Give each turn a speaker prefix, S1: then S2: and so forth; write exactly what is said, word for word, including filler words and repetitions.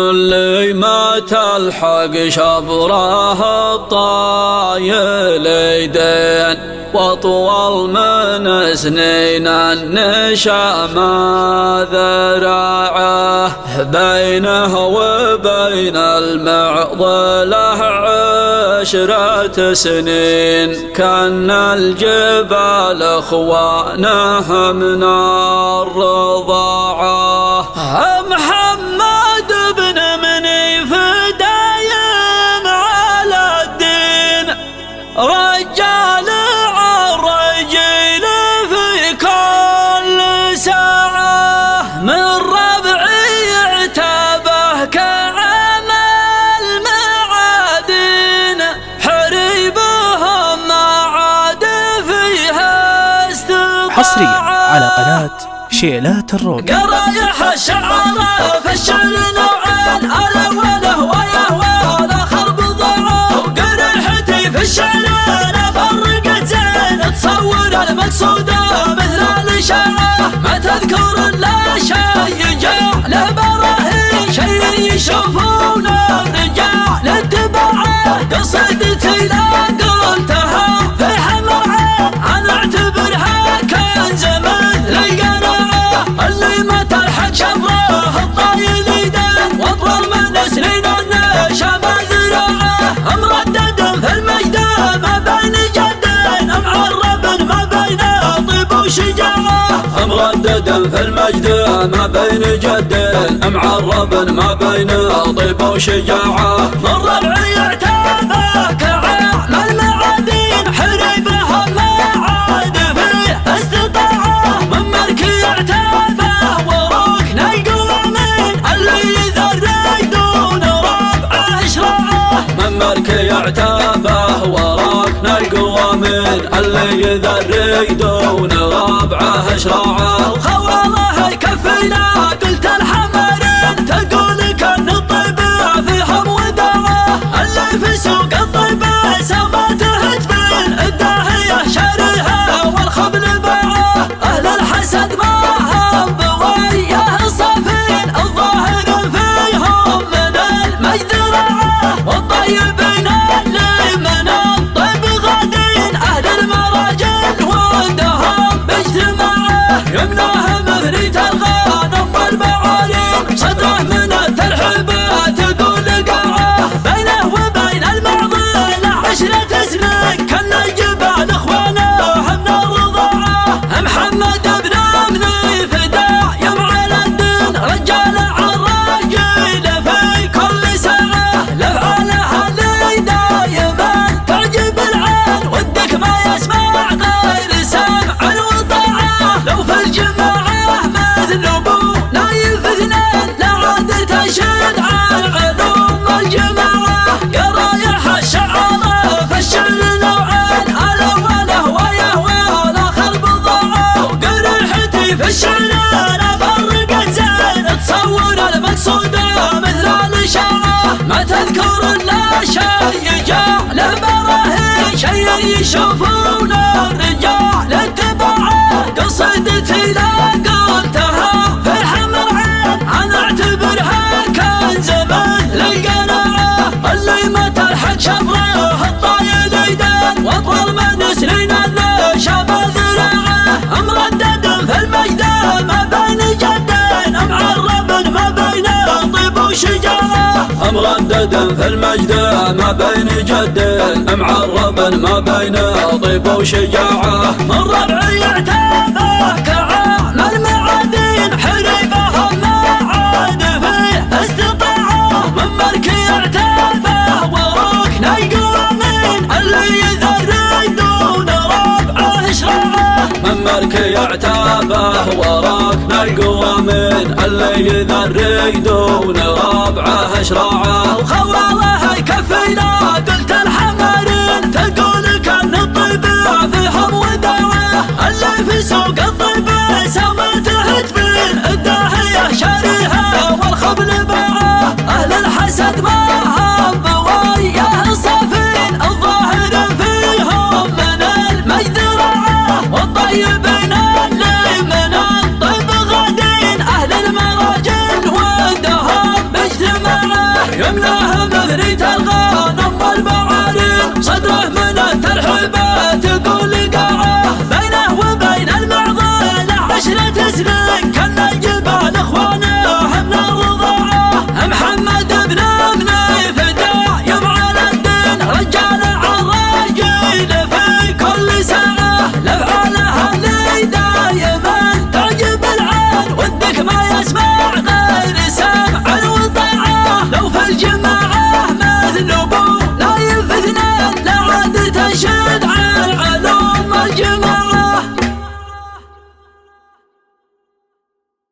S1: اللي ما تلحق شبره الطايل يدين، واطول من سنين النشا ما ذراعه، بينه وبين المعضله عشرة سنين، كان الجبال اخوانه من الرضاعه. محمد بن منيف دايم على الدين، رجال الرجيل في كل ساعة، من ربعي اعتبه كعمل معادن، حريبهم ما عاد فيها استطاعة.
S2: حصريا على قناة شيلات الروضة.
S1: قرايح الشعراء في الشعر نوعين، الأول هو يهوى والآخر بضاعة، وقريحتي في الشعر أنا فرقت زين، تصور المقصود مثل الإشاعة، ما تذكر إلا شيء جاء له براهين، شيء يشوفون الرجال اتباعه، قصيدتي لا قلتها في حمر عين، أنا أعتبرها كنز مثل القناعة، اللي ما تلحق شبره الطايل يدين، واطول من سنين النشا ما ذراعه، مردد في المجد ما بين جدين، معرب ما بين طيب وشجاعه، مردد في المجد ما بين جدين، معرب ما بين طيب وشجاعه، من ربعي اعتبه كعام المعادين، حريبهم ما عاد فيه استطاعه، من مركي اعتبه وركن القوامين، اللي يذري دون ربعه شراعه، من مركي اعتبه وركن القوامين، اللي يذري دون ربعه شراعه، وخواله يكفينا قلت الحمرين، تقول كان الطيبة فيهم وداعه، اللي في سوق الطيبة سماته تبين، الداهية شاريها والخبل باعه، أهل الحسد ما هم بويه صافين، الظاهر فيهم من المجد رعاه، والطيبين اللي من الطيب غادين، أهل المراجل ودهم باجتماعه، يمناه مثنية الغنم والمعالم، صدره من الترحيبات تقول قاعه، بينه وبين المعضله عشرة سنين، كان الجبال اخوانه من الرضاعه، محمد بن منيف دايم على الدين، رجال الرجيل في كل ساعه، لافعاله اللي دايما تعجب العين، ودك ما يسمع غير سمع وطاعه، لو في الجماعه مثل ابو نايف اثنين، لا عاد تشهد عن علوم الجماعه، قرايح الشعراء في الشعر نوعين، الاول هو يهوى والاخر بضاعه، وقريحتي في الشعر انا فرقت زين، تصور المقصود مثل الاشاعه، ما تذكر الا شيء جاء له براهين، شيء يشوفون الرجال اتباعه، قصيدتي لا قلتها في حمر عين، انا اعتبرها كنز مثل القناعه، اللي ما تلحق شبره الطايل يدين، واطول من سنين النشا ما ذراعه، مردد في المجد ما بين جدين، معرب ما بين طيب وشجاعه، مردد في المجد ما بين جدين، معرب ما بين طيب وشجاعه، من ربعي اعتبه كعام المعادين، حريبهم ما عاد فيه استطاعه، من مركي اعتبه وركن القوامين، اللي يذري دون ربعه شراعه، من مركي اعتبه وركن القوامين، اللي يذري دون ربعه شراعه، وخواله يكفينا قلت الحمرين، تقول كان الطيبة فيهم وداعه، اللي في سوق الطيبة سماته تبين، الداهية شاري